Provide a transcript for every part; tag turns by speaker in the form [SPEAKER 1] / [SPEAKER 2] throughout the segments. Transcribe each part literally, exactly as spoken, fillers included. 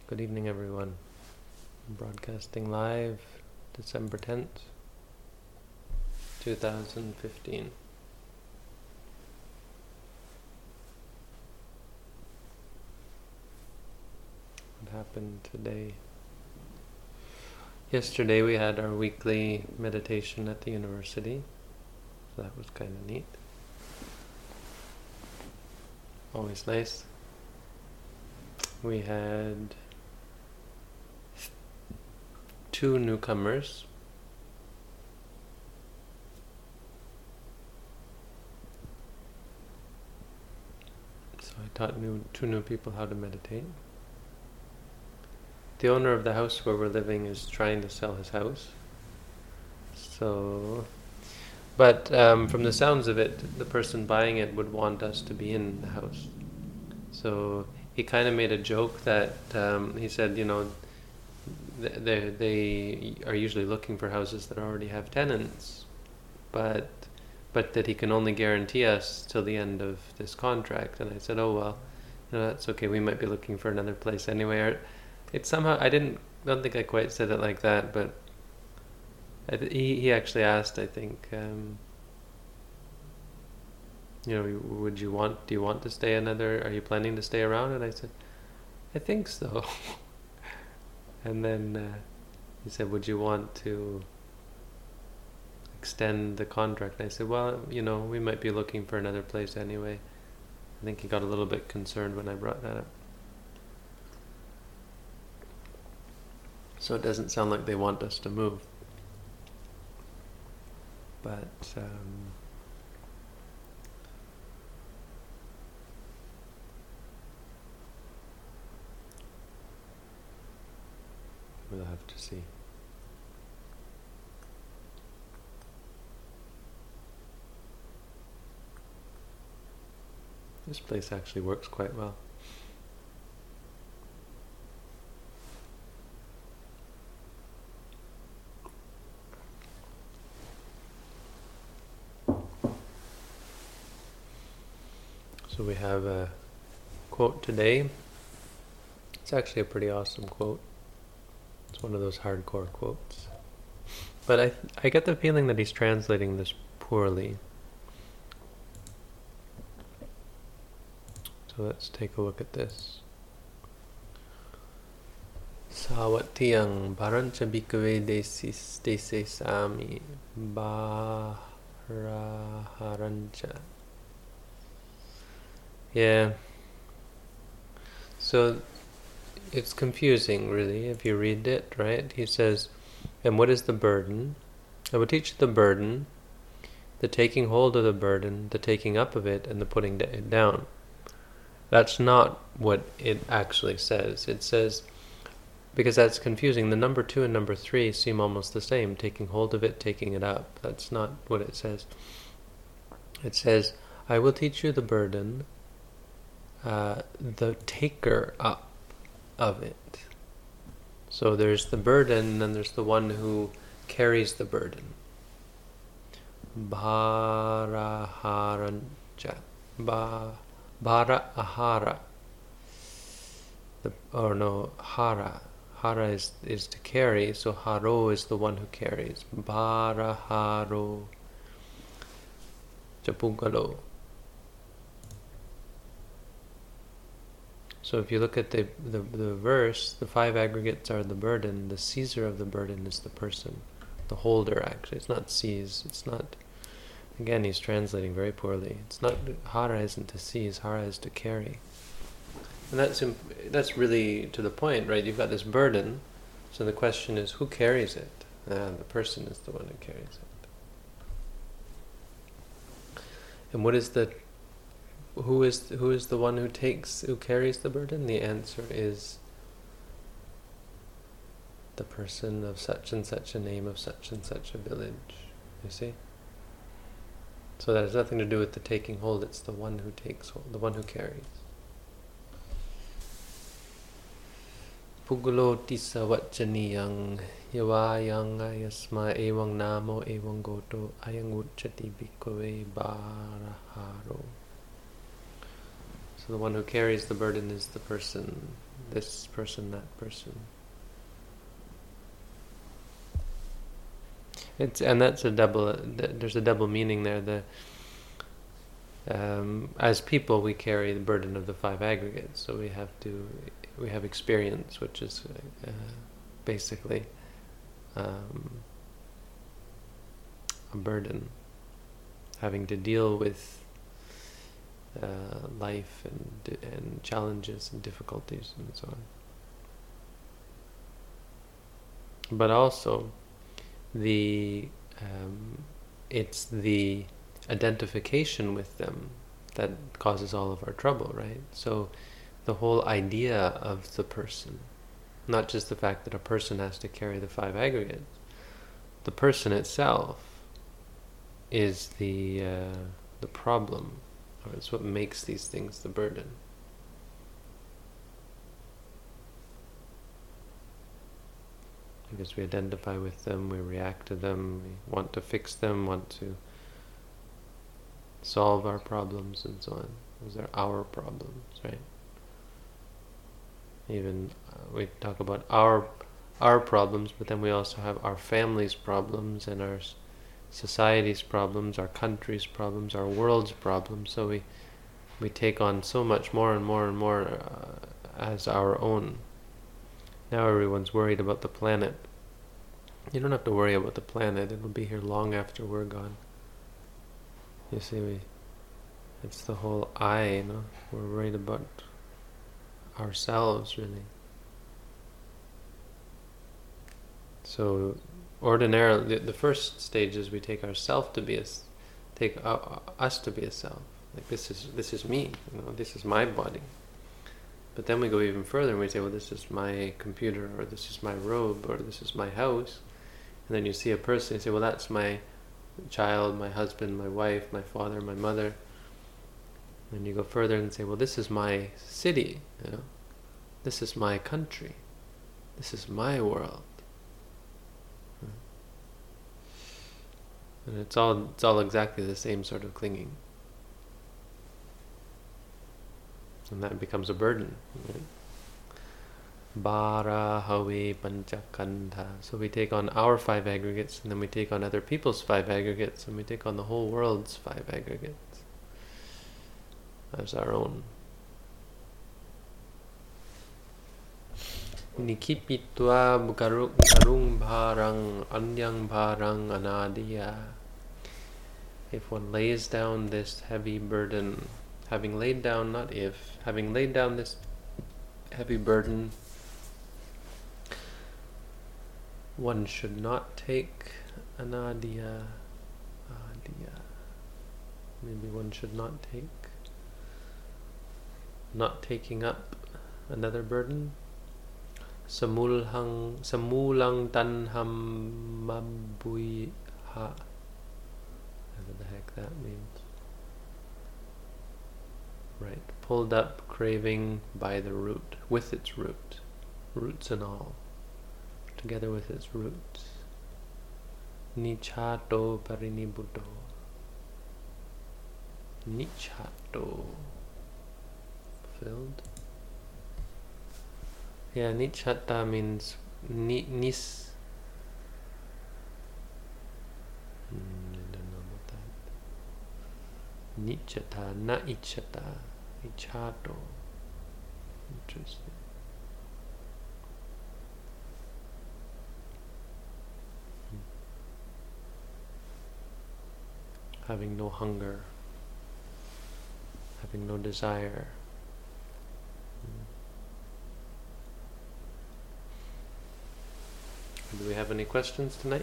[SPEAKER 1] Good evening, everyone. I'm broadcasting live December tenth, twenty fifteen. What happened today? Yesterday we had our weekly meditation at the university. So that was kind of neat. Always nice. We had two newcomers. So I taught new, two new people how to meditate. The owner of the house where we're living is trying to sell his house. So, but um, from the sounds of it, the person buying it would want us to be in the house. So he kind of made a joke that um, he said, you know, they they are usually looking for houses that already have tenants, but but that he can only guarantee us till the end of this contract. And I said, oh well, you know, that's okay. We might be looking for another place anyway. It somehow I didn't don't think I quite said it like that, but I th- he he actually asked, I think, um, you know, would you want do you want to stay another? Are you planning to stay around? And I said, I think so. And then uh, he said, would you want to extend the contract? And I said, well, you know, we might be looking for another place anyway. I think he got a little bit concerned when I brought that up. So it doesn't sound like they want us to move. But um, we'll have to see. This place actually works quite well. So we have a quote today. It's actually a pretty awesome quote. It's one of those hardcore quotes. But I I get the feeling that he's translating this poorly. So let's take a look at this. Sawatiyang barancha bhikkhave desis desesami baraharancha. Yeah. So it's confusing, really, if you read it, right? He says, and what is the burden? I will teach you the burden, the taking hold of the burden, the taking up of it, and the putting it down. That's not what it actually says. It says, because that's confusing, the number two and number three seem almost the same, taking hold of it, taking it up. That's not what it says. It says, I will teach you the burden, uh, the taker up of it. So there's the burden, and then there's the one who carries the burden. Bharaharancha. Ba Bhara ahara. The, or no, hara. Hara is, is to carry, so haro is the one who carries. Bhara haro. Japungalo. So if you look at the, the the verse, the five aggregates are the burden. The seizer of the burden is the person, the holder. Actually, it's not seize. It's not. Again, he's translating very poorly. It's not hara isn't to seize. Hara is to carry, and that's imp- that's really to the point, right? You've got this burden, so the question is, who carries it? Ah, the person is the one who carries it. And what is the Who is who is the one who takes who carries the burden? The answer is the person of such and such a name of such and such a village. You see? So that has nothing to do with the taking hold. It's the one who takes hold, the one who carries. Pugulo tisa vachaniyang yavayang ayasma evang namo evang goto ayang uchati bhikkhave baraharo. So the one who carries the burden is the person this person, that person. It's and that's a double. There's a double meaning there. The um, as people, we carry the burden of the five aggregates, so we have to we have experience, which is uh, basically um, a burden, having to deal with uh, life and and challenges and difficulties and so on. But also, the um, it's the identification with them that causes all of our trouble, right? So the whole idea of the person, not just the fact that a person has to carry the five aggregates, the person itself is the uh, the problem, or it's what makes these things the burden. Because we identify with them, we react to them, we want to fix them, want to solve our problems and so on. Those are our problems, right? Even uh, we talk about our our problems, but then we also have our family's problems and our society's problems, our country's problems, our world's problems. So we we take on so much more and more and more uh, as our own. Now everyone's worried about the planet. You don't have to worry about the planet. It'll be here long after we're gone. You see, we, it's the whole I, you know. We're worried about ourselves, really. So, ordinarily, the, the first stage is we take ourself to be a, take uh, us to be a self. Like this is this is me. You know, this is my body. But then we go even further and we say, well, this is my computer, or this is my robe, or this is my house. And then you see a person and say, well, that's my child, my husband, my wife, my father, my mother. And you go further and say, well, this is my city, you know. This is my country. This is my world. And it's all it's all exactly the same sort of clinging. And that becomes a burden. Right? Bara Hawe Panchakandha. So we take on our five aggregates, and then we take on other people's five aggregates, and we take on the whole world's five aggregates as our own. Nikipitwa bukarung bharang anyang bharang anadiya. If one lays down this heavy burden, having laid down, not if, having laid down this heavy burden, one should not take anadiya, adiya. Maybe one should not take, not taking up another burden. Samulhang, samulang tanham mabuiha. Whatever the heck that means. Right, pulled up craving by the root, with its root, roots and all, together with its roots. Nichato parinibuddho. Nichato. Filled. Yeah, nichata means ni, nis. Hmm, I don't know about that. Nichata, na ichata. Ichato. Interesting. Hmm. Having no hunger. Having no desire. Hmm. Do we have any questions tonight?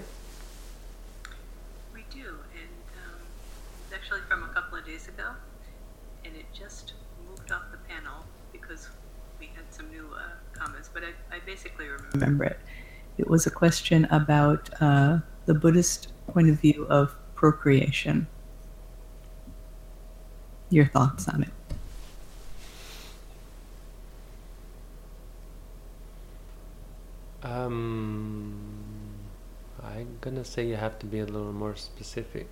[SPEAKER 2] We do, and um, it's actually from a couple of days ago, and it just moved off the panel because we had some new uh, comments, but I, I basically remember it. It was a question about uh, the Buddhist point of view of procreation. Your thoughts on it?
[SPEAKER 1] Um, I'm gonna say you have to be a little more specific.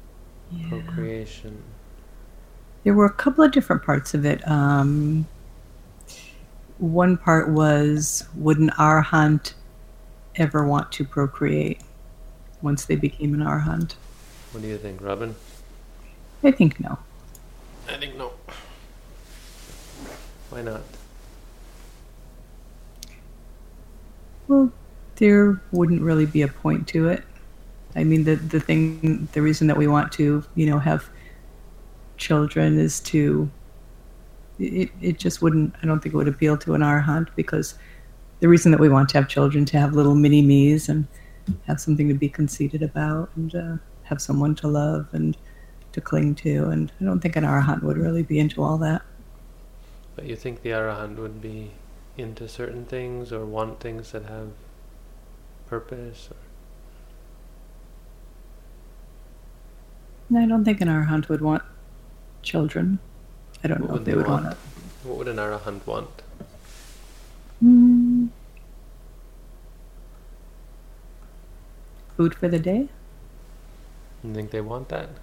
[SPEAKER 2] Yeah.
[SPEAKER 1] Procreation.
[SPEAKER 2] There were a couple of different parts of it. Um,
[SPEAKER 3] one part was, would an arahant ever want to procreate once they became an arahant?
[SPEAKER 1] What do you think, Robin?
[SPEAKER 3] I think no.
[SPEAKER 1] I think no. Why not?
[SPEAKER 3] Well, there wouldn't really be a point to it. I mean, the the thing, the reason that we want to, you know, have children is to, it, it just wouldn't, I don't think it would appeal to an arahant, because the reason that we want to have children, to have little mini me's and have something to be conceited about, and uh, have someone to love and to cling to, and I don't think an arahant would really be into all that.
[SPEAKER 1] But you think the arahant would be into certain things or want things that have purpose? Or?
[SPEAKER 3] No, I don't think an arahant would want children. I don't
[SPEAKER 1] What
[SPEAKER 3] know
[SPEAKER 1] would
[SPEAKER 3] if they
[SPEAKER 1] they
[SPEAKER 3] would
[SPEAKER 1] want?
[SPEAKER 3] want it.
[SPEAKER 1] What would an arahant want?
[SPEAKER 3] Mm. Food for the day?
[SPEAKER 1] You think they want that?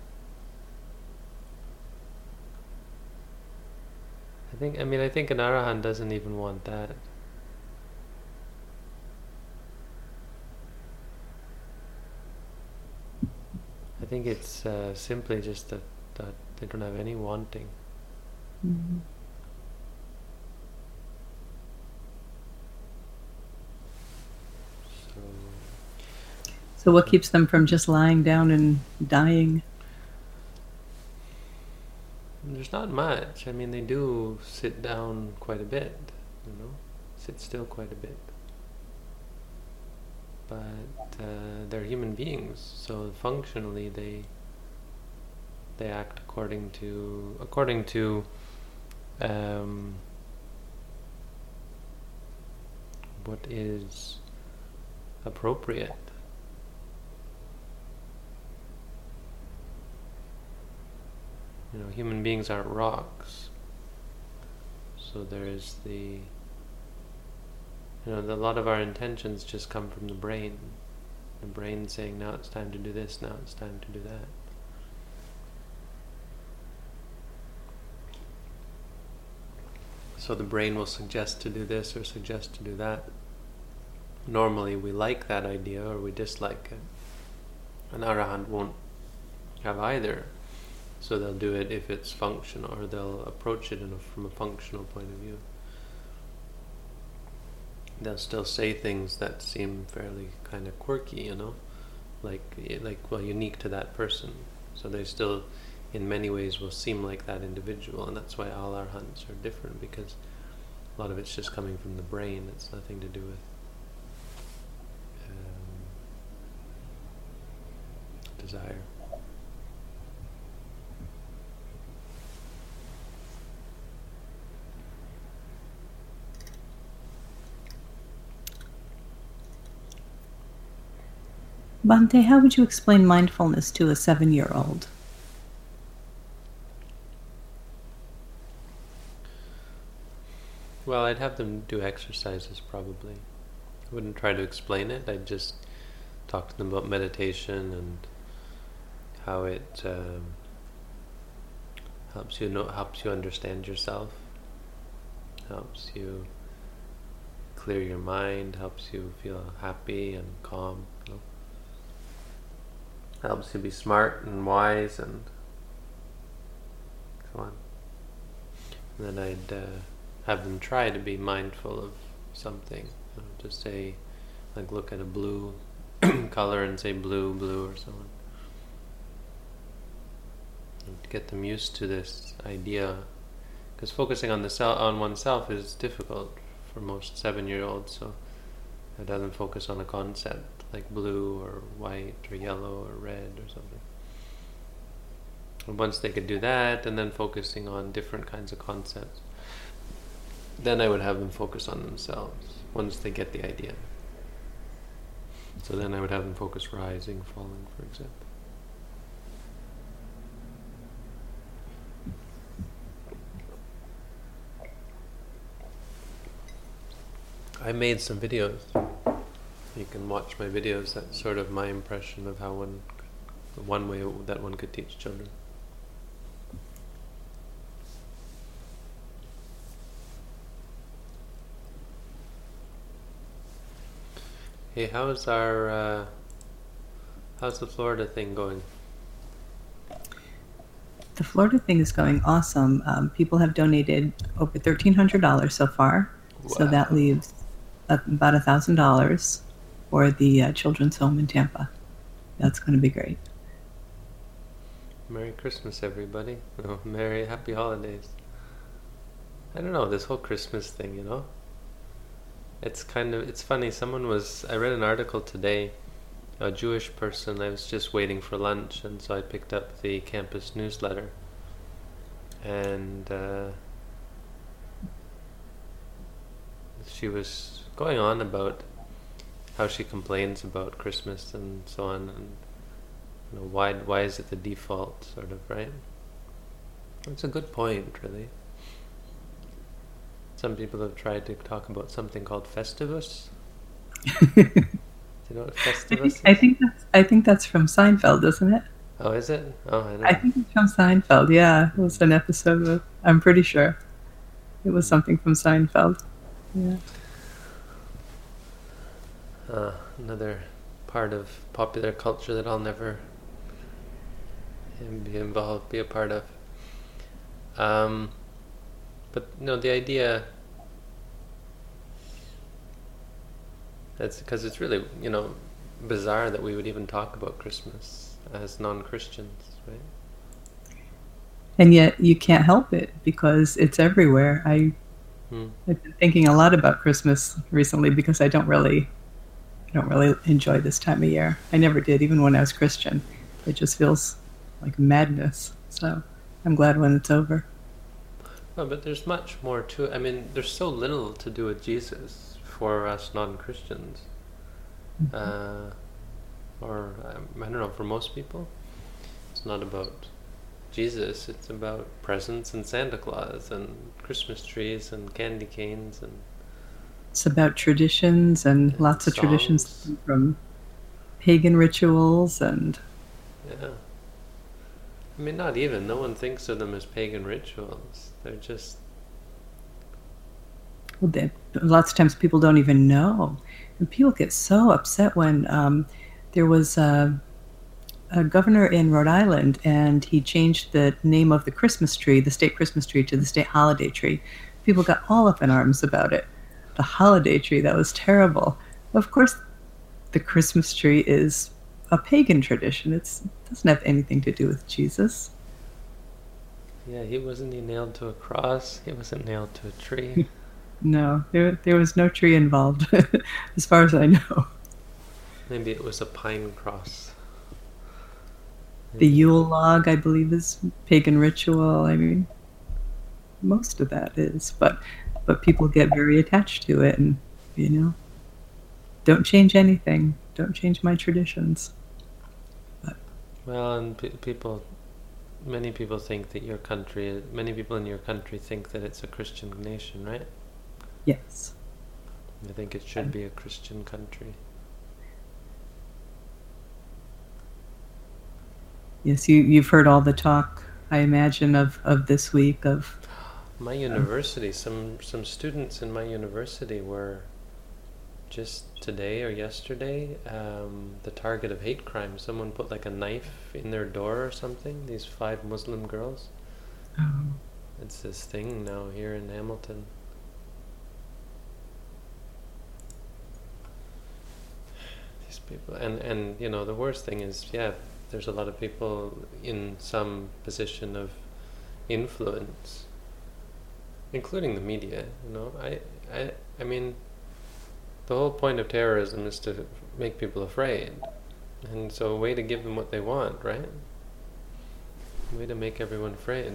[SPEAKER 1] I think, I mean, I think an arahant doesn't even want that. I think it's uh, simply just that, that they don't have any wanting.
[SPEAKER 3] Mm-hmm.
[SPEAKER 1] So,
[SPEAKER 3] So what keeps them from just lying down and dying?
[SPEAKER 1] there's not much. I mean, they do sit down quite a bit, you know, sit still quite a bit. But uh, they're human beings, so functionally they they act according to according to um, what is appropriate. You know, human beings aren't rocks, so there is the You know, a lot of our intentions just come from the brain. The brain saying, now it's time to do this, now it's time to do that. So the brain will suggest to do this or suggest to do that. Normally we like that idea or we dislike it. An arahant won't have either. So they'll do it if it's functional, or they'll approach it in a, from a functional point of view. They'll still say things that seem fairly kind of quirky, you know, like like well unique to that person. So they still, in many ways, will seem like that individual, and that's why all arahants are different, because a lot of it's just coming from the brain. It's nothing to do with um, desire.
[SPEAKER 3] Bhante, how would you explain mindfulness to a seven-year-old?
[SPEAKER 1] Well, I'd have them do exercises probably. I wouldn't try to explain it. I'd just talk to them about meditation and how it um, helps you know, helps you understand yourself, helps you clear your mind, helps you feel happy and calm. You know? Helps you be smart and wise and so on. And then I'd uh, have them try to be mindful of something. You know, to say, like, look at a blue color and say blue, blue, or so on. And to get them used to this idea, because focusing on the self, on oneself is difficult for most seven-year-olds. So it doesn't focus on a concept like blue or white or yellow or red or something. And once they could do that, and then focusing on different kinds of concepts, then I would have them focus on themselves once they get the idea. So then I would have them focus rising, falling, for example. I made some videos. You can watch my videos. That's sort of my impression of how one, one way that one could teach children. Hey, how's our uh, how's the Florida thing going?
[SPEAKER 3] The Florida thing is going awesome. Um, people have donated over thirteen hundred dollars so far, so that
[SPEAKER 1] Wow.
[SPEAKER 3] leaves a- about a thousand dollars for the uh, children's home in Tampa. That's going to be great.
[SPEAKER 1] Merry Christmas, everybody. Oh, Merry Happy Holidays. I don't know, this whole Christmas thing, you know? It's kind of, it's funny. Someone was, I read an article today, a Jewish person. I was just waiting for lunch, and so I picked up the campus newsletter. And uh, she was going on about how she complains about Christmas and so on, and you know, why why is it the default, sort of, right? It's a good point, really. Some people have tried to talk about something called Festivus. Do you know what Festivus is?
[SPEAKER 3] I think that's I think that's from Seinfeld, isn't it?
[SPEAKER 1] Oh, is it? Oh, I don't know.
[SPEAKER 3] I think it's from Seinfeld. Yeah, it was an episode of. I'm pretty sure it was something from Seinfeld. Yeah.
[SPEAKER 1] Uh, another part of popular culture that I'll never be involved, be a part of. Um, but no, the idea. That's because it's really, you know, bizarre that we would even talk about Christmas as non-Christians, right?
[SPEAKER 3] And yet you can't help it because it's everywhere. I,
[SPEAKER 1] Hmm.
[SPEAKER 3] I've been thinking a lot about Christmas recently because I don't really, I don't really enjoy this time of year. I never did, even when I was Christian. It just feels like madness. So I'm glad when it's over.
[SPEAKER 1] Well, but there's much more to it. I mean, there's so little to do with Jesus for us non-Christians.
[SPEAKER 3] Mm-hmm.
[SPEAKER 1] Uh, or, um, I don't know, for most people, it's not about Jesus, it's about presents and Santa Claus and Christmas trees and candy canes and
[SPEAKER 3] It's about traditions and
[SPEAKER 1] and
[SPEAKER 3] lots of traditions
[SPEAKER 1] songs.
[SPEAKER 3] from pagan rituals and
[SPEAKER 1] Yeah. I mean, not even. No one thinks of them as pagan rituals. They're just,
[SPEAKER 3] well, they, lots of times people don't even know. And people get so upset when um, there was a, a governor in Rhode Island and he changed the name of the Christmas tree, the state Christmas tree, to the state holiday tree. People got all up in arms about it. The holiday tree, that was terrible. Of course, the Christmas tree is a pagan tradition. It's, it doesn't have anything to do with Jesus.
[SPEAKER 1] yeah, he wasn't he nailed to a cross. He wasn't nailed to a tree.
[SPEAKER 3] No, there there was no tree involved, as far as I know.
[SPEAKER 1] Maybe it was a pine cross.
[SPEAKER 3] The Yule log, I believe, is pagan ritual. I mean, most of that is, but but people get very attached to it, and you know, don't change anything. Don't change my traditions.
[SPEAKER 1] Well, and pe- people, many people think that your country, many people in your country think that it's a Christian nation, right?
[SPEAKER 3] Yes.
[SPEAKER 1] They think it should be a Christian country.
[SPEAKER 3] Yes, you you've heard all the talk, I imagine, of of this week of
[SPEAKER 1] My university, some some students in my university were just today or yesterday um, the target of hate crime. Someone put like a knife in their door or something. These five Muslim girls.
[SPEAKER 3] um,
[SPEAKER 1] It's this thing now here in Hamilton. These people, and and you know, the worst thing is, yeah, there's a lot of people in some position of influence, including the media. You know, I I I mean, the whole point of terrorism is to make people afraid, and so a way to give them what they want, right? A way to make everyone afraid.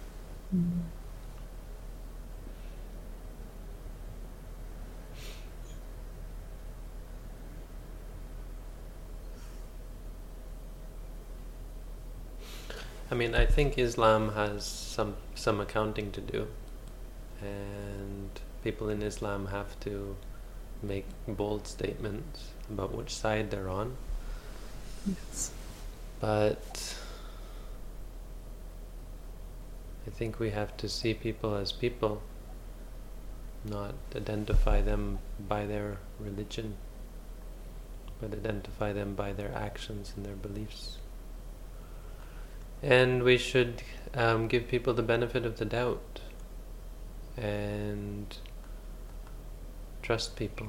[SPEAKER 1] I mean, I think Islam has some some accounting to do, and people in Islam have to make bold statements about which side they're on.
[SPEAKER 3] yes.
[SPEAKER 1] But I think we have to see people as people, not identify them by their religion. but identify them by their actions and their beliefs. And we should um, give people the benefit of the doubt and trust people.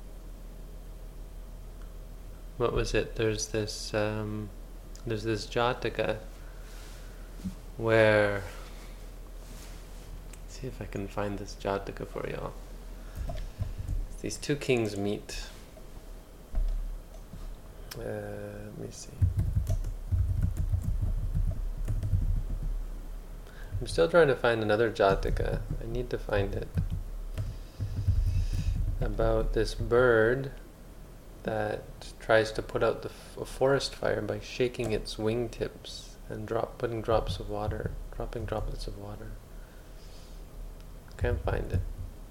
[SPEAKER 1] What was it? There's this um, there's this Jataka where, let's see if I can find this Jataka for y'all. These two kings meet. Uh, let me see. I'm still trying to find another Jataka. I need to find it. About this bird that tries to put out the f- a forest fire by shaking its wingtips and drop, putting drops of water, dropping droplets of water. Can't find it.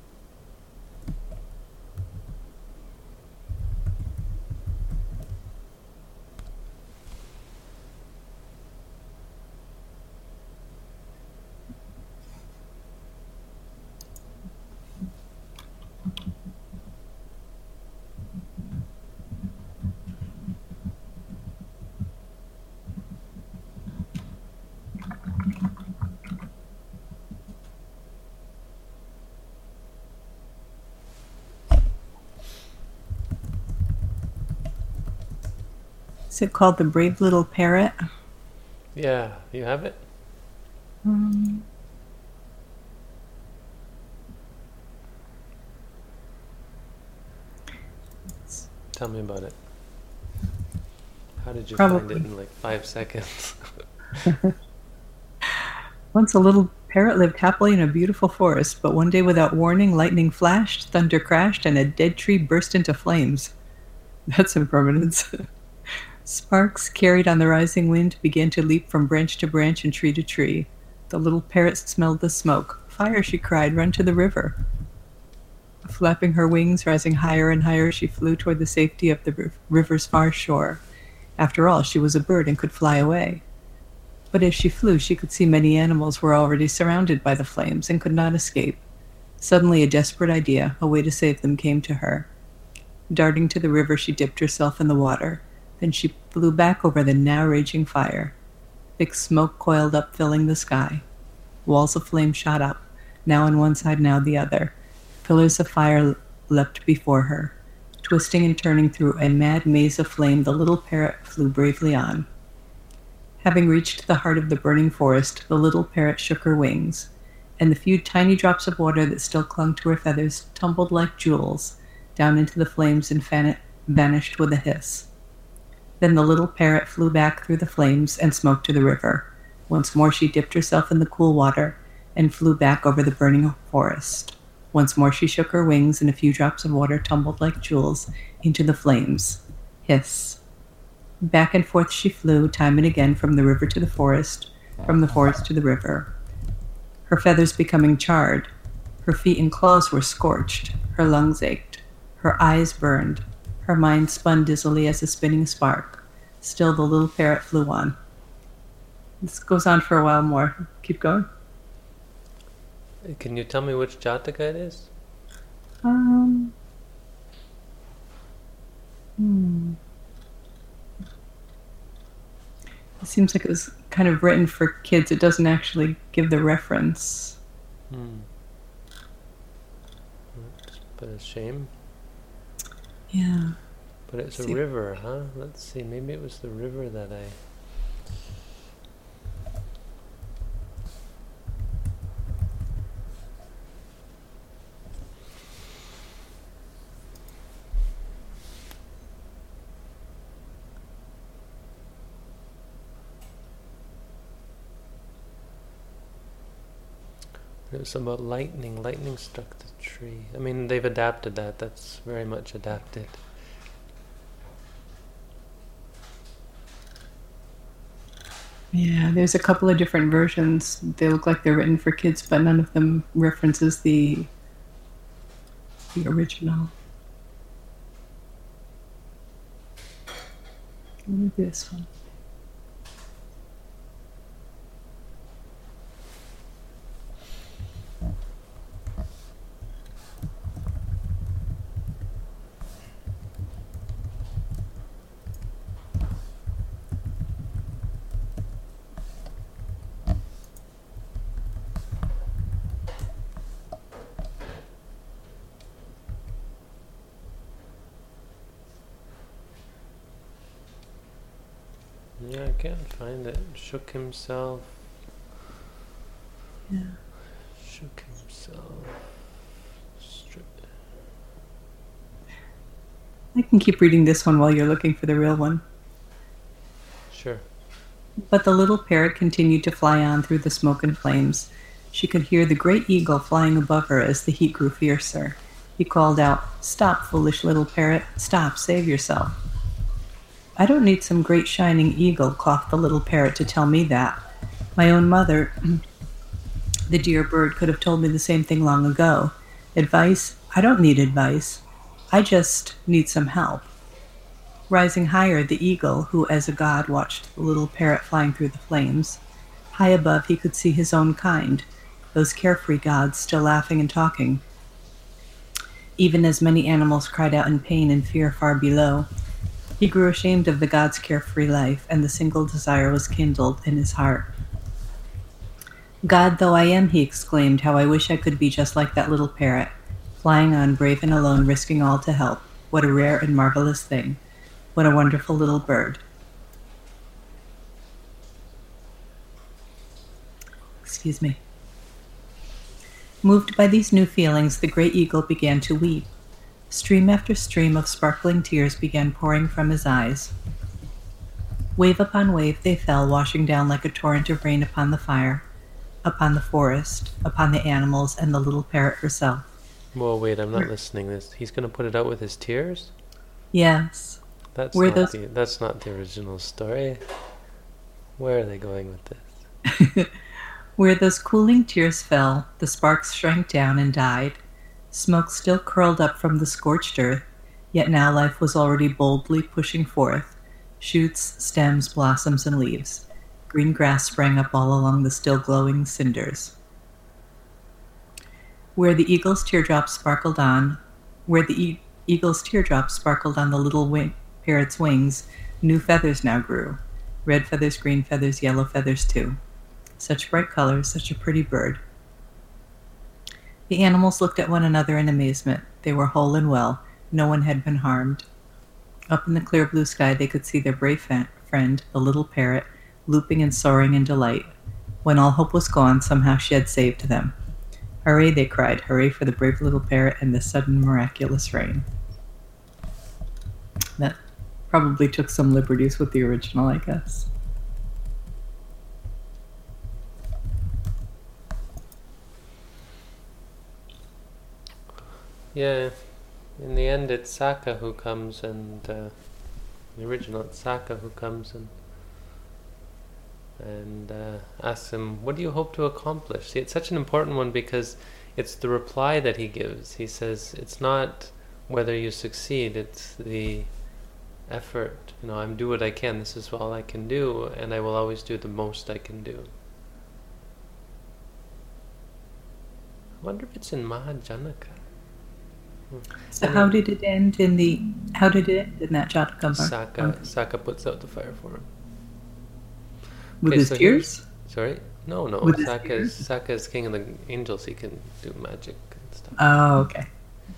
[SPEAKER 3] Is it called The Brave Little Parrot?
[SPEAKER 1] Yeah, you have it?
[SPEAKER 3] Um,
[SPEAKER 1] Tell me about it. How did you
[SPEAKER 3] Probably.
[SPEAKER 1] find it in like five seconds?
[SPEAKER 3] Once a little parrot lived happily in a beautiful forest, but one day without warning, lightning flashed, thunder crashed, and a dead tree burst into flames. That's impermanence. Sparks, carried on the rising wind, began to leap from branch to branch and tree to tree. The little parrot smelled the smoke. "Fire," she cried, "run to the river." Flapping her wings, rising higher and higher, she flew toward the safety of the river's far shore. After all, she was a bird and could fly away. But as she flew, she could see many animals were already surrounded by the flames and could not escape. Suddenly, a desperate idea, a way to save them, came to her. Darting to the river, she dipped herself in the water. Then she flew back over the now raging fire. Thick smoke coiled up, filling the sky. Walls of flame shot up, now on one side, now the other. Pillars of fire leapt before her. Twisting and turning through a mad maze of flame, the little parrot flew bravely on. Having reached the heart of the burning forest, the little parrot shook her wings, and the few tiny drops of water that still clung to her feathers tumbled like jewels down into the flames and fan- vanished with a hiss. Then the little parrot flew back through the flames and smoke to the river. Once more she dipped herself in the cool water and flew back over the burning forest. Once more she shook her wings, and a few drops of water tumbled like jewels into the flames. Hiss. Back and forth she flew, time and again, from the river to the forest, from the forest to the river. Her feathers becoming charred. Her feet and claws were scorched. Her lungs ached. Her eyes burned. Her mind spun dizzily as a spinning spark. Still the little parrot flew on. This goes on for a while more. Keep going.
[SPEAKER 1] Can you tell me which Jataka it is?
[SPEAKER 3] Um. Hmm. It seems like it was kind of written for kids. It doesn't actually give the reference.
[SPEAKER 1] Hmm. But a shame.
[SPEAKER 3] Yeah.
[SPEAKER 1] But it's a
[SPEAKER 3] See.
[SPEAKER 1] river, huh? Let's see. Maybe it was the river that I... It was about lightning. Lightning struck the tree. I mean, they've adapted that. That's very much adapted.
[SPEAKER 3] Yeah, there's a couple of different versions. They look like they're written for kids, but none of them references the the original. Maybe this one.
[SPEAKER 1] Yeah, I can't find it. Shook himself.
[SPEAKER 3] Yeah.
[SPEAKER 1] Shook himself. Stri-
[SPEAKER 3] I can keep reading this one while you're looking for the real one.
[SPEAKER 1] Sure.
[SPEAKER 3] But the little parrot continued to fly on through the smoke and flames. She could hear the great eagle flying above her as the heat grew fiercer. He called out, "Stop, foolish little parrot. Stop, save yourself." "I don't need some great shining eagle," coughed the little parrot, "to tell me that. My own mother, the dear bird, could have told me the same thing long ago. Advice? I don't need advice. I just need some help." Rising higher, the eagle, who as a god watched the little parrot flying through the flames. High above, he could see his own kind, those carefree gods still laughing and talking, even as many animals cried out in pain and fear far below. He grew ashamed of the gods' carefree life, and the single desire was kindled in his heart. "God though I am," he exclaimed, "how I wish I could be just like that little parrot, flying on, brave and alone, risking all to help. What a rare and marvelous thing. What a wonderful little bird." Excuse me. Moved by these new feelings, the great eagle began to weep. Stream after stream of sparkling tears began pouring from his eyes. Wave upon wave they fell, washing down like a torrent of rain upon the fire, upon the forest, upon the animals, and the little parrot herself.
[SPEAKER 1] Well, wait, I'm not listening. This He's going to put it out with his tears?
[SPEAKER 3] Yes.
[SPEAKER 1] That's
[SPEAKER 3] Were
[SPEAKER 1] not
[SPEAKER 3] those-
[SPEAKER 1] the that's not the original story. Where are they going with this?
[SPEAKER 3] Where those cooling tears fell, the sparks shrank down and died. Smoke still curled up from the scorched earth, yet now life was already boldly pushing forth. Shoots, stems, blossoms, and leaves. Green grass sprang up all along the still glowing cinders. Where the eagle's teardrops sparkled on, where the e- eagle's teardrops sparkled on the little wing, parrot's wings, new feathers now grew. Red feathers, green feathers, yellow feathers too. Such bright colors, such a pretty bird. The animals looked at one another in amazement. They were whole and well. No one had been harmed. Up in the clear blue sky they could see their brave fa- friend, the little parrot, looping and soaring in delight. When all hope was gone, somehow she had saved them. "Hooray," they cried. "Hooray for the brave little parrot and the sudden miraculous rain." That probably took some liberties with the original, I guess.
[SPEAKER 1] Yeah, in the end it's Sokka who comes and, uh, the original it's Sokka who comes and and uh, asks him, "What do you hope to accomplish?" See, it's such an important one because it's the reply that he gives. He says, it's not whether you succeed, it's the effort. You know, I'm do what I can, this is all I can do, and I will always do the most I can do. I wonder if it's in Mahajanaka.
[SPEAKER 3] So how did it end in the? How did it end in that Jataka?
[SPEAKER 1] Sokka, Sokka puts out the fire for him.
[SPEAKER 3] With
[SPEAKER 1] Okay,
[SPEAKER 3] his
[SPEAKER 1] so
[SPEAKER 3] tears?
[SPEAKER 1] here's- Sorry? No, no.
[SPEAKER 3] With his
[SPEAKER 1] Sokka
[SPEAKER 3] tears?
[SPEAKER 1] is, Sokka is king of the angels. He can do magic and stuff.
[SPEAKER 3] Oh, okay.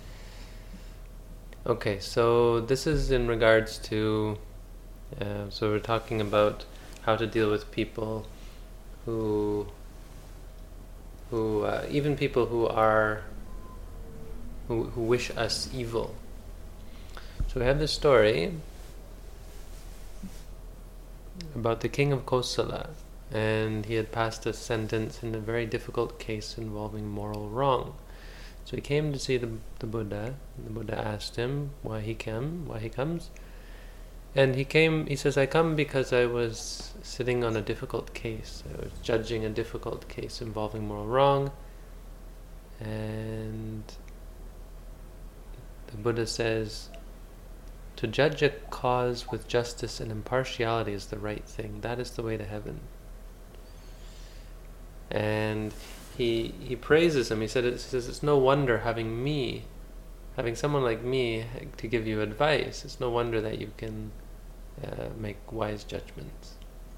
[SPEAKER 1] Okay, so this is in regards to... Uh, so we're talking about how to deal with people who... who uh, even people who are... Who, who wish us evil. So we have this story about the king of Kosala, and he had passed a sentence in a very difficult case involving moral wrong. So he came to see the, the Buddha. The Buddha asked him why he came, why he comes, and he came. He says, "I come because I was sitting on a difficult case. I was judging a difficult case involving moral wrong." And the Buddha says, "To judge a cause with justice and impartiality is the right thing. That is the way to heaven." And he he praises him. He said, "It says it's no wonder having me, having someone like me to give you advice. It's no wonder that you can uh, make wise judgments."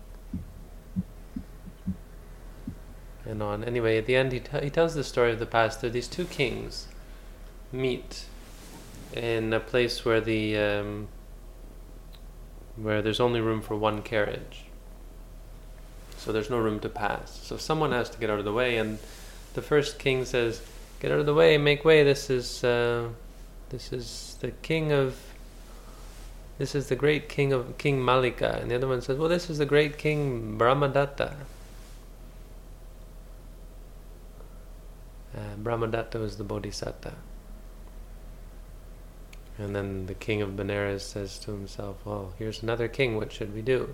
[SPEAKER 1] And on. Anyway, at the end, he t- he tells the story of the past. There are these two kings meet in a place where the um, where there's only room for one carriage. So there's no room to pass. So someone has to get out of the way, and the first king says, "Get out of the way, make way. This is uh, this is the king of this is the great king of King Malika." And the other one says, "Well, this is the great king Brahmadatta." Uh, Brahmadatta was the Bodhisattva. And then the king of Benares says to himself, "Well, here's another king. What should we do?"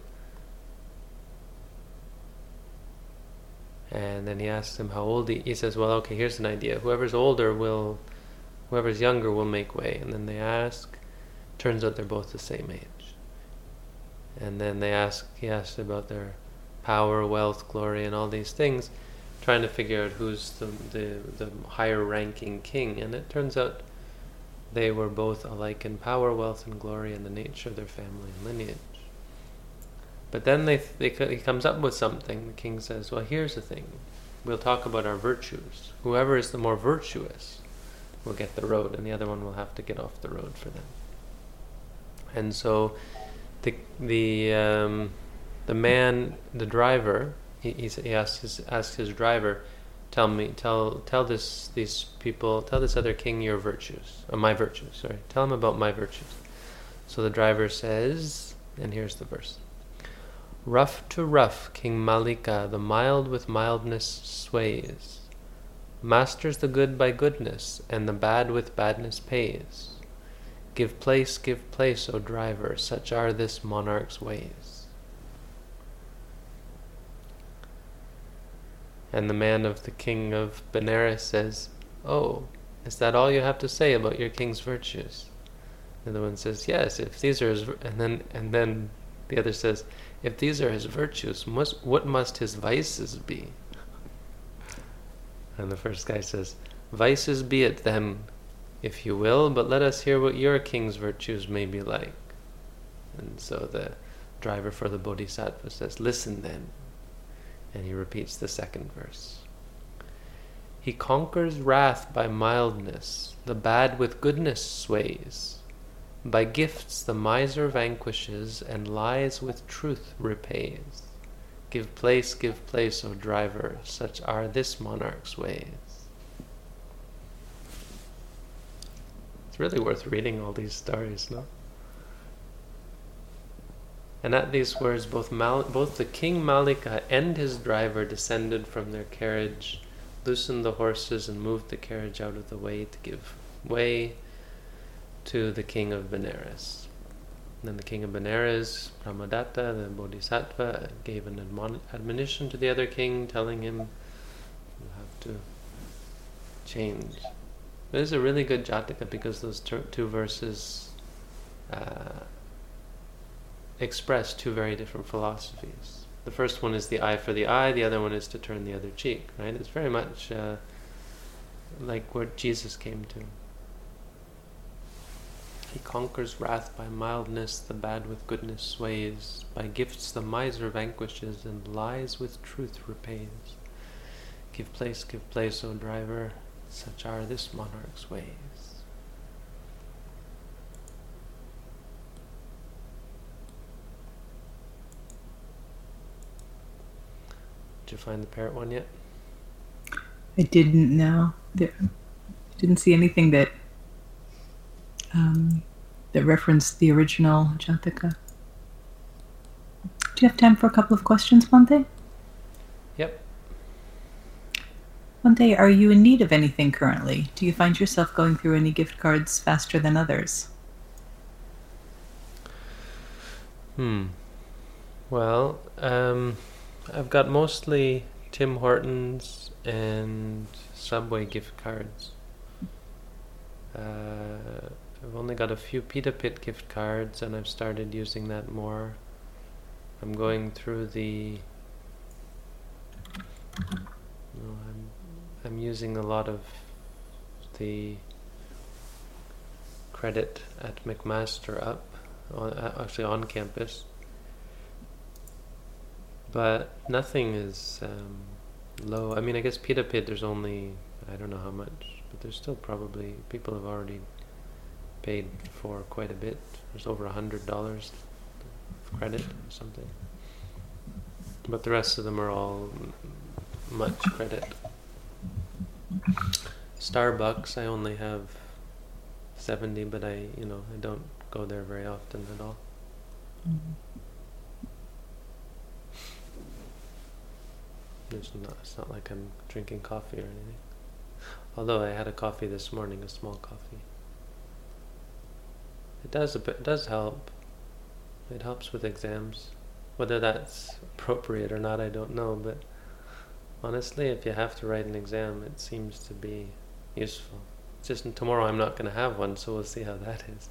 [SPEAKER 1] And then he asks him how old he, he says, "Well, okay, here's an idea. Whoever's older will, whoever's younger will make way." And then they ask, turns out they're both the same age. And then they ask, he asks about their power, wealth, glory, and all these things, trying to figure out who's the, the, the higher ranking king. And it turns out they were both alike in power, wealth, and glory, and the nature of their family and lineage. But then they, they he comes up with something. The king says, "Well, here's the thing. We'll talk about our virtues. Whoever is the more virtuous will get the road, and the other one will have to get off the road for them." And so the the um, the man, the driver, he he, he asks his asks his driver, "Tell me, tell tell this these people, tell this other king your virtues, or my virtues. Sorry, tell him about my virtues." So the driver says, and here's the verse. "Rough to rough, King Malika, the mild with mildness sways, masters the good by goodness, and the bad with badness pays. Give place, give place, O driver, such are this monarch's ways." And the man of the king of Benares says, "Oh, is that all you have to say about your king's virtues?" The other one says, "Yes, if these are his," and then and then the other says, "If these are his virtues, must, what must his vices be?" And the first guy says, "Vices be it then, if you will, but let us hear what your king's virtues may be like." And so the driver for the Bodhisattva says, "Listen then." And he repeats the second verse. "He conquers wrath by mildness, the bad with goodness sways. By gifts the miser vanquishes, and lies with truth repays. Give place, give place, O driver, such are this monarch's ways." It's really worth reading all these stories, no? And at these words, both Mal- both the king Malika and his driver descended from their carriage, loosened the horses, and moved the carriage out of the way to give way to the king of Benares. And then the king of Benares, Brahmadatta, the Bodhisattva, gave an admon- admonition to the other king, telling him, "You have to change." This is a really good Jataka because those ter- two verses uh, express two very different philosophies. The first one is the eye for the eye, the other one is to turn the other cheek, right? It's very much uh, like what Jesus came to. He conquers wrath by mildness, the bad with goodness sways. By gifts the miser vanquishes, and lies with truth repays. Give place, give place, O driver, such are this monarch's ways. Did you find the parrot one yet?
[SPEAKER 3] I didn't know. There, didn't see anything that um, that referenced the original Jataka. Do you have time for a couple of questions, Bhante?
[SPEAKER 1] Yep.
[SPEAKER 3] Bhante, are you in need of anything currently? Do you find yourself going through any gift cards faster than others?
[SPEAKER 1] Hmm. Well, um, I've got mostly Tim Hortons and Subway gift cards. Uh, I've only got a few Pita Pit gift cards, and I've started using that more. I'm going through the... No, I'm, I'm using a lot of the credit at McMaster up, on, actually on campus. But nothing is um, low. I mean, I guess Pita Pit, there's only, I don't know how much, but there's still probably, people have already paid for quite a bit. There's over a hundred dollars credit or something. But the rest of them are all much credit. Starbucks, I only have seventy, but I, you know, I don't go there very often at all.
[SPEAKER 3] Mm-hmm.
[SPEAKER 1] There's not, it's not like I'm drinking coffee or anything. Although I had a coffee this morning, a small coffee. It does a bit, it does help. It helps with exams. Whether that's appropriate or not, I don't know, but honestly, if you have to write an exam, it seems to be useful. It's just tomorrow I'm not going to have one, so we'll see how that is.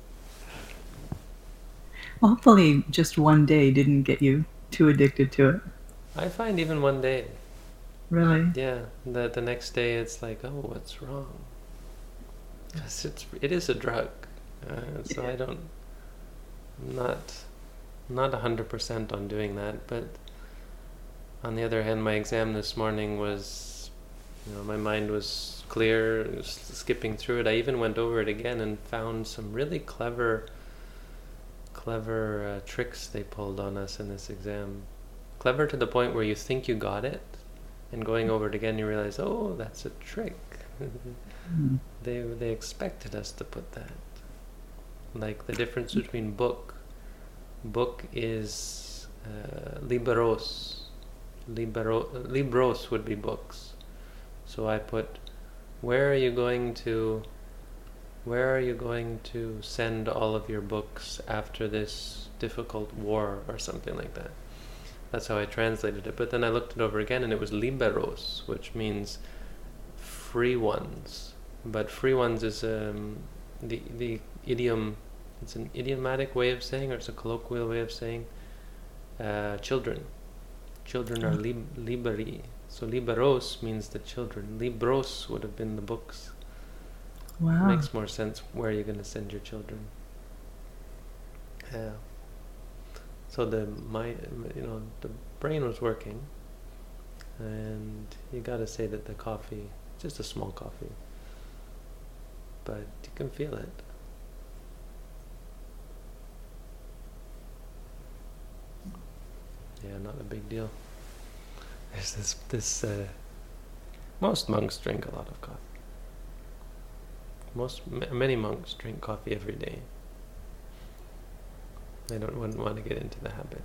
[SPEAKER 3] Well, hopefully just one day didn't get you too addicted to it.
[SPEAKER 1] I find even one day,
[SPEAKER 3] Really?
[SPEAKER 1] yeah, that the next day it's like, oh, what's wrong? Because it's it is a drug, uh, so
[SPEAKER 3] Yeah.
[SPEAKER 1] I don't, I'm not, not a hundred percent on doing that. But on the other hand, my exam this morning was, you know, my mind was clear, it was skipping through it. I even went over it again and found some really clever, clever uh, tricks they pulled on us in this exam. Clever to the point where you think you got it, and going over it again, you realize, oh, that's a trick.
[SPEAKER 3] Mm.
[SPEAKER 1] They they expected us to put that. Like the difference between book. Book is uh, liberos. Libero, libros would be books. So I put, where are you going to, where are you going to send all of your books after this difficult war or something like that. That's how I translated it. But then I looked it over again, and it was liberos, which means free ones. But free ones is um, the the idiom. It's an idiomatic way of saying, or it's a colloquial way of saying uh, children. Children are lib- liberi. So liberos means the children. Libros would have been the books.
[SPEAKER 3] Wow.
[SPEAKER 1] Makes more sense. Where are you going to send your children? Yeah. So the my you know the brain was working, and you got to say that the coffee, just a small coffee, but you can feel it. Yeah, not a big deal. There's this this. Uh, most monks drink a lot of coffee. Most m- many monks drink coffee every day. I don't wouldn't want to get into the habit.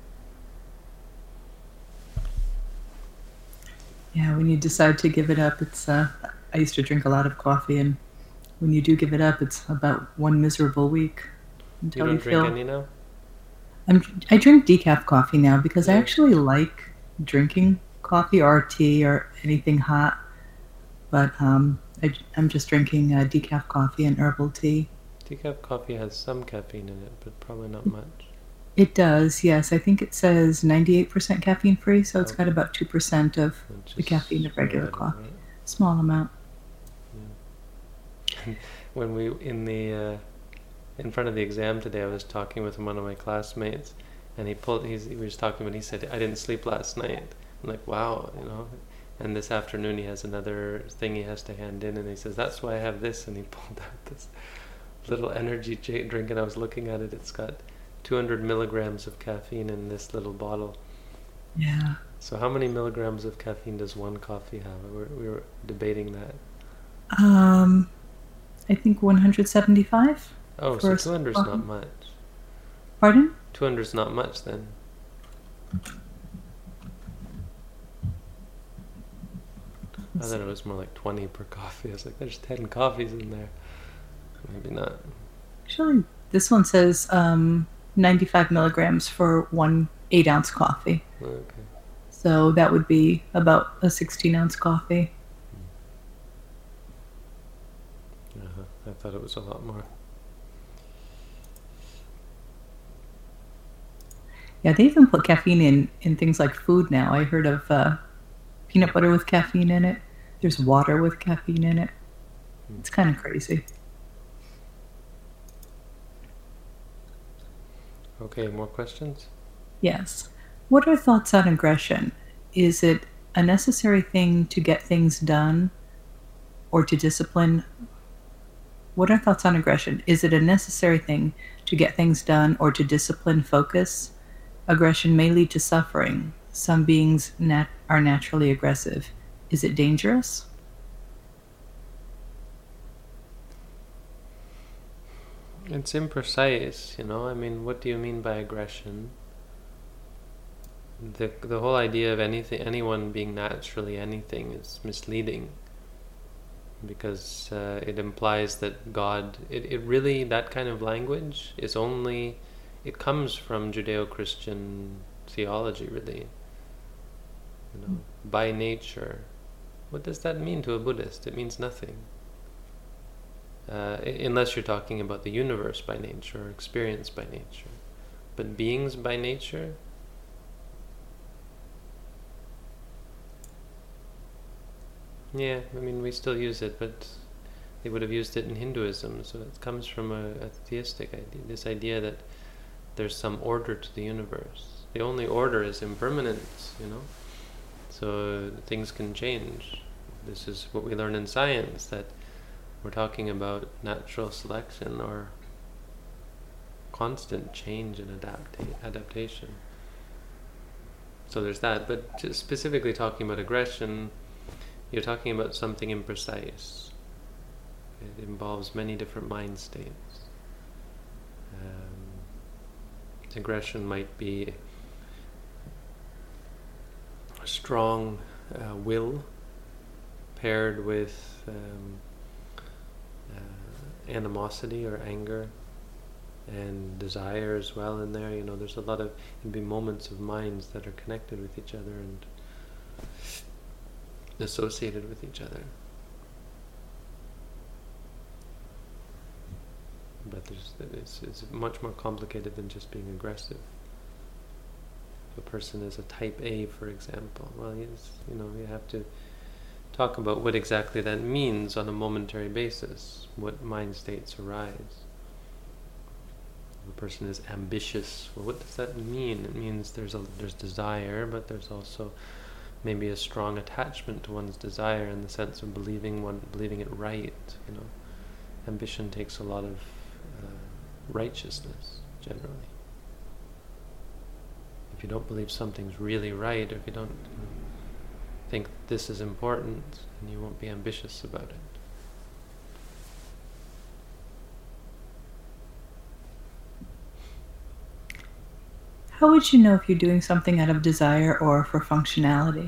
[SPEAKER 3] Yeah, when you decide to give it up, it's. Uh, I used to drink a lot of coffee, and when you do give it up, it's about one miserable week
[SPEAKER 1] You
[SPEAKER 3] until
[SPEAKER 1] don't
[SPEAKER 3] you,
[SPEAKER 1] drink
[SPEAKER 3] feel.
[SPEAKER 1] any now?
[SPEAKER 3] I'm, I drink decaf coffee now because I
[SPEAKER 1] Yeah.
[SPEAKER 3] actually like drinking coffee or tea or anything hot, but um, I, I'm just drinking uh, decaf coffee and herbal tea.
[SPEAKER 1] Decaf coffee has some caffeine in it, but probably not much.
[SPEAKER 3] It does, yes. I think it says ninety-eight percent caffeine free, so it's
[SPEAKER 1] Okay.
[SPEAKER 3] got about two percent of
[SPEAKER 1] Which
[SPEAKER 3] the
[SPEAKER 1] is
[SPEAKER 3] caffeine of regular
[SPEAKER 1] alright,
[SPEAKER 3] coffee.
[SPEAKER 1] right?
[SPEAKER 3] Small amount.
[SPEAKER 1] When we in the uh, in front of the exam today, I was talking with one of my classmates, and he pulled. He's, he was talking, but he said, "I didn't sleep last night." I'm like, "Wow," you know. And this afternoon, he has another thing he has to hand in, and he says, "That's why I have this." And he pulled out this little energy j- drink, and I was looking at it. It's got two hundred milligrams of caffeine in this little bottle.
[SPEAKER 3] Yeah.
[SPEAKER 1] So how many milligrams of caffeine does one coffee have? We were, we were debating that.
[SPEAKER 3] Um, I think one hundred seventy-five.
[SPEAKER 1] Oh,
[SPEAKER 3] For
[SPEAKER 1] so
[SPEAKER 3] a
[SPEAKER 1] two hundred is
[SPEAKER 3] coffee.
[SPEAKER 1] not much.
[SPEAKER 3] Pardon?
[SPEAKER 1] two hundred is not much then. I thought it was more like twenty per coffee. I was like, there's ten coffees in there. Maybe not.
[SPEAKER 3] Actually, this one says um, ninety-five milligrams for one eight ounce coffee.
[SPEAKER 1] Okay.
[SPEAKER 3] So that would be about a sixteen ounce coffee.
[SPEAKER 1] Uh-huh. I thought it was a lot more.
[SPEAKER 3] Yeah, they even put caffeine in, in things like food now. I heard of uh, peanut butter with caffeine in it. There's water with caffeine in it. It's kind of crazy.
[SPEAKER 1] Okay, more questions?
[SPEAKER 3] Yes. What are thoughts on aggression? Is it a necessary thing to get things done or to discipline? What are thoughts on aggression? Is it a necessary thing to get things done or to discipline focus? Aggression may lead to suffering. Some beings nat- are naturally aggressive. Is it dangerous?
[SPEAKER 1] It's imprecise, you know. I mean, what do you mean by aggression? The the whole idea of anything, anyone being naturally anything, is misleading, because uh, it implies that God. It, it really, that kind of language is only. It comes from Judeo-Christian theology, really. You know, by nature. What does that mean to a Buddhist? It means nothing. Uh, unless you're talking about the universe by nature or experience by nature. But beings by nature? Yeah, I mean, we still use it, but they would have used it in Hinduism, so it comes from a, a theistic idea, this idea that there's some order to the universe. The only order is impermanence, you know? So things can change. This is what we learn in science, that we're talking about natural selection or constant change and adapta- adaptation. So there's that. But just specifically talking about aggression, you're talking about something imprecise. It involves many different mind states. Um, aggression might be a strong uh, will paired with um, uh, animosity or anger and desire as well in there. You know, there's a lot of, it'd be moments of minds that are connected with each other and associated with each other. But there's, it's, it's much more complicated than just being aggressive. If a person is a type A, for example, well, yes, you know, you have to talk about what exactly that means on a momentary basis, what mind states arise. If a person is ambitious, well, what does that mean? It means there's a there's desire, but there's also maybe a strong attachment to one's desire in the sense of believing one believing it right. You know, ambition takes a lot of uh, righteousness generally. If you don't believe something's really right, or if you don't you know, think this is important, then you won't be ambitious about it.
[SPEAKER 3] How would you know if you're doing something out of desire or for functionality?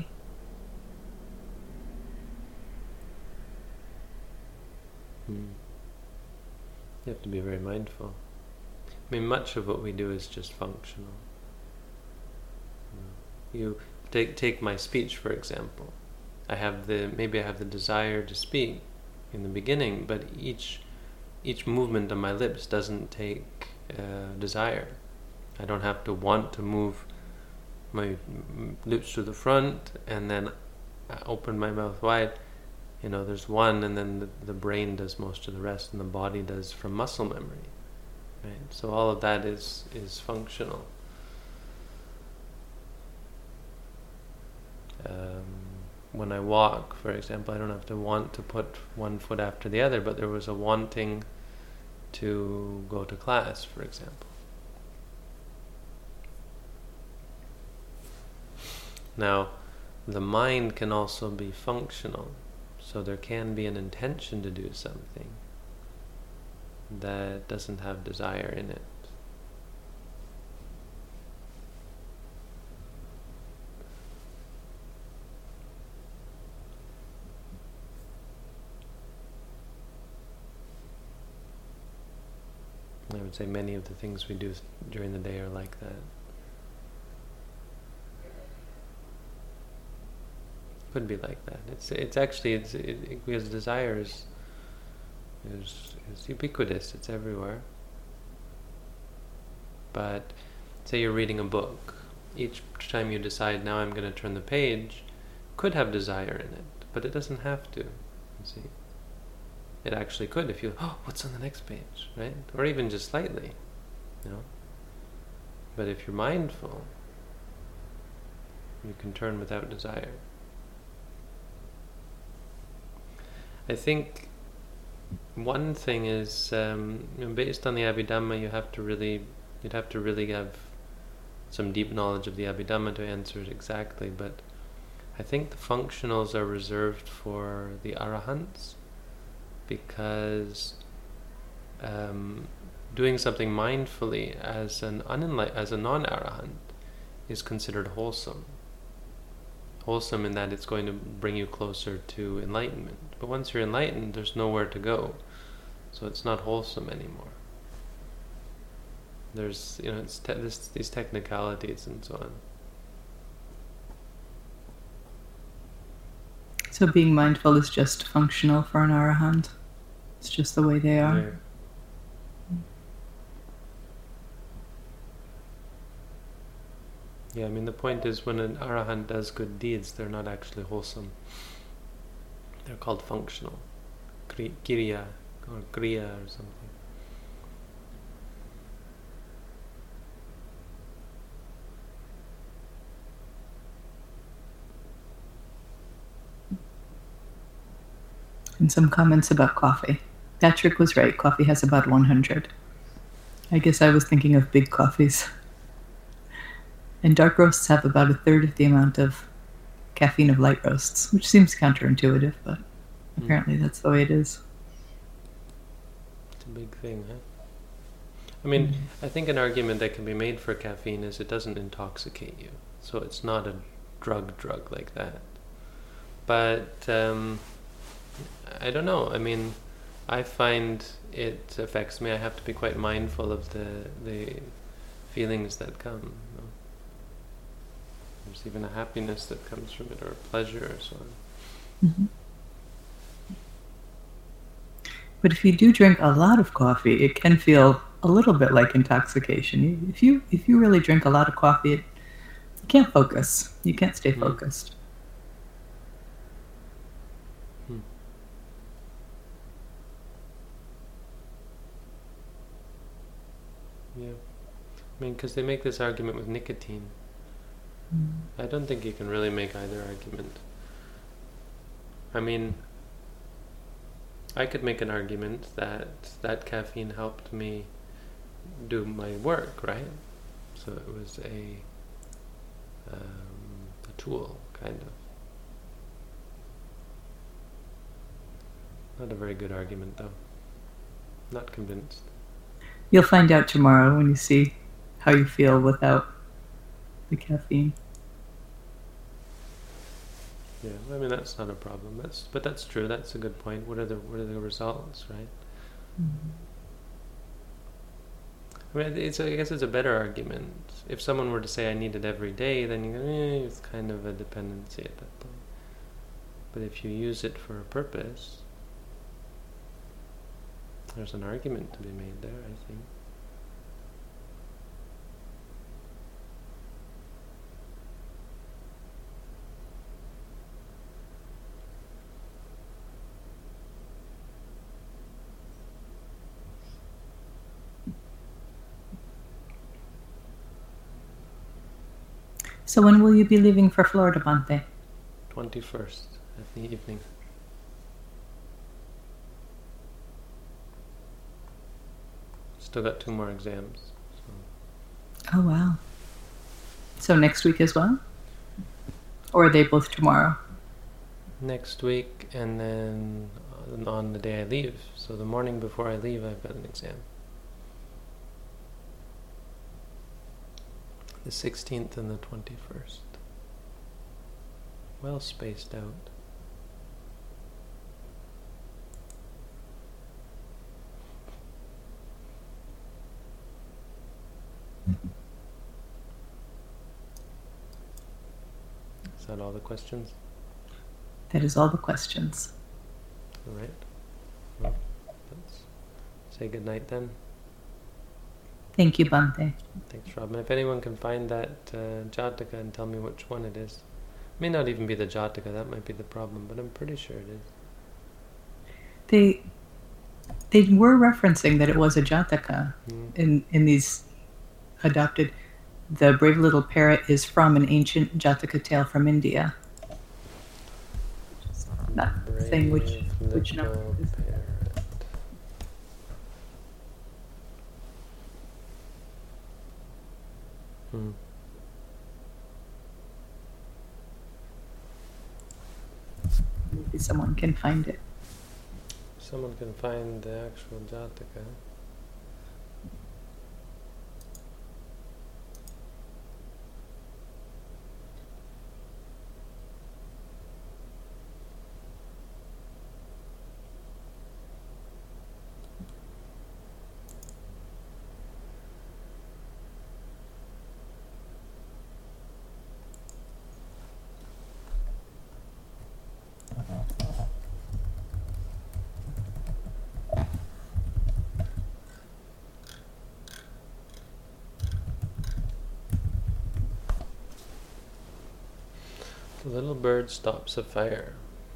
[SPEAKER 1] Hmm. You have to be very mindful. I mean, much of what we do is just functional. You, know, you take take my speech, for example. I have the maybe I have the desire to speak in the beginning, but each each movement of my lips doesn't take uh, desire. I don't have to want to move my lips to the front and then I open my mouth wide. You know, there's one, and then the, the brain does most of the rest, and the body does from muscle memory. Right? So all of that is is functional. Um, when I walk, for example, I don't have to want to put one foot after the other, but there was a wanting to go to class, for example. Now, the mind can also be functional, so there can be an intention to do something that doesn't have desire in it. I would say many of the things we do during the day are like that. Could be like that. It's it's actually it's it, it, because desire is, is is ubiquitous. It's everywhere. But say you're reading a book. Each time you decide, now I'm going to turn the page, could have desire in it, but it doesn't have to. You see, it actually could if you oh, what's on the next page, right? Or even just slightly, you know. But if you're mindful, you can turn without desire. I think one thing is, um, you know, based on the Abhidhamma, you have to really, you'd have to really have some deep knowledge of the Abhidhamma to answer it exactly, but I think the functionals are reserved for the Arahants, because um, doing something mindfully as an unenlight- as a non-Arahant is considered wholesome. Wholesome in that it's going to bring you closer to enlightenment. But once you're enlightened, there's nowhere to go. So it's not wholesome anymore. There's, you know, it's te- this, these technicalities and so on.
[SPEAKER 3] So being mindful is just functional for an Arahant. It's just the way they are.
[SPEAKER 1] Yeah. Yeah, I mean, the point is when an Arahant does good deeds, they're not actually wholesome. They're called functional. Kri- Kiriya or Kriya or something.
[SPEAKER 3] And some comments about coffee. Patrick was right. Coffee has about one hundred. I guess I was thinking of big coffees. And dark roasts have about a third of the amount of caffeine of light roasts, which seems counterintuitive, but
[SPEAKER 1] Mm.
[SPEAKER 3] apparently that's the way it is.
[SPEAKER 1] It's a big thing, huh? I mean,
[SPEAKER 3] Mm.
[SPEAKER 1] I think an argument that can be made for caffeine is it doesn't intoxicate you. So it's not a drug drug like that. But um, I don't know. I mean, I find it affects me. I have to be quite mindful of the the feelings that come. You know? There's even a happiness that comes from it, or a pleasure, or so on.
[SPEAKER 3] Mm-hmm. But if you do drink a lot of coffee, it can feel a little bit like intoxication. You- If you if you really drink a lot of coffee, it, you can't focus. You can't stay
[SPEAKER 1] Mm.
[SPEAKER 3] focused.
[SPEAKER 1] Hmm. Yeah. I mean, because they make this argument with nicotine.
[SPEAKER 3] Mm.
[SPEAKER 1] I don't think you can really make either argument. I mean, I could make an argument that that caffeine helped me do my work, right? So it was a um, a tool, kind of. Not a very good argument, though. Not convinced.
[SPEAKER 3] You'll find out tomorrow when you see how you feel without the caffeine.
[SPEAKER 1] Yeah, I mean that's not a problem. That's but that's true. That's a good point. What are the what are the results, right?
[SPEAKER 3] Mm-hmm.
[SPEAKER 1] I mean, it's I guess it's a better argument. If someone were to say I need it every day, then you go, eh, it's kind of a dependency at that point. But if you use it for a purpose, there's an argument to be made there, I think.
[SPEAKER 3] So when will you be leaving for Florida, Bante?
[SPEAKER 1] twenty-first at the evening. Still got two more exams. So.
[SPEAKER 3] Oh, wow. So next week as well? Or are they both tomorrow?
[SPEAKER 1] Next week, and then on- on the day I leave. So the morning before I leave, I've got an exam. The sixteenth and the twenty-first. Well spaced out. Is that all the questions?
[SPEAKER 3] That is all the questions.
[SPEAKER 1] All right. Well, let's say goodnight then.
[SPEAKER 3] Thank you, Bante.
[SPEAKER 1] Thanks, Robin. If anyone can find that uh, Jataka and tell me which one it is. May not even be the Jataka, that might be the problem, but I'm pretty sure it is.
[SPEAKER 3] They they were referencing that it was a Jataka
[SPEAKER 1] Mm.
[SPEAKER 3] in, in these adopted. The Brave Little Parrot is from an ancient Jataka tale from India. Not saying which which number
[SPEAKER 1] Little
[SPEAKER 3] it is.
[SPEAKER 1] parrot. Hmm.
[SPEAKER 3] maybe someone can find it.
[SPEAKER 1] Someone can find the actual Jataka. The little bird stops a fire.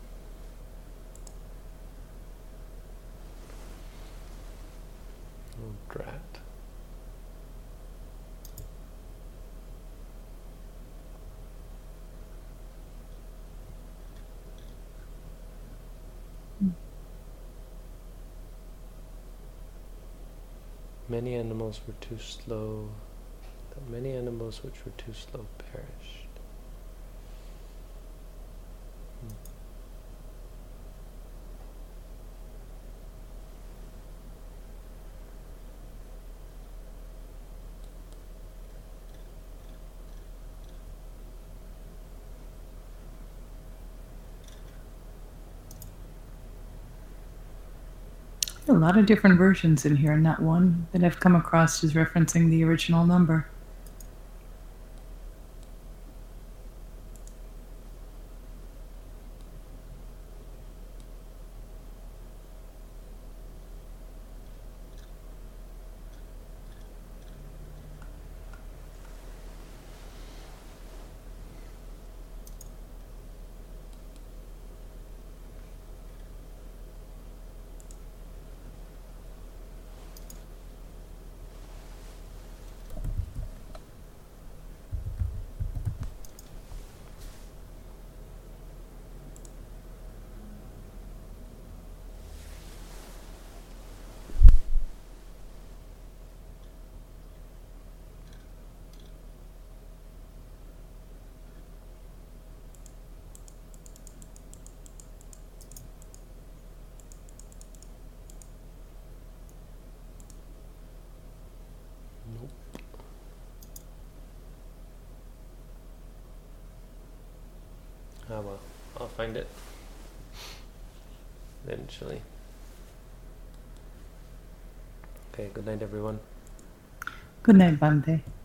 [SPEAKER 1] Oh, drat. Many animals were too slow. That many animals which were too slow perished. Hmm.
[SPEAKER 3] A lot of different versions in here, not one that I've come across is referencing the original number. Nope. Ah well, I'll find it eventually. Okay, good night everyone. Good night, Bante.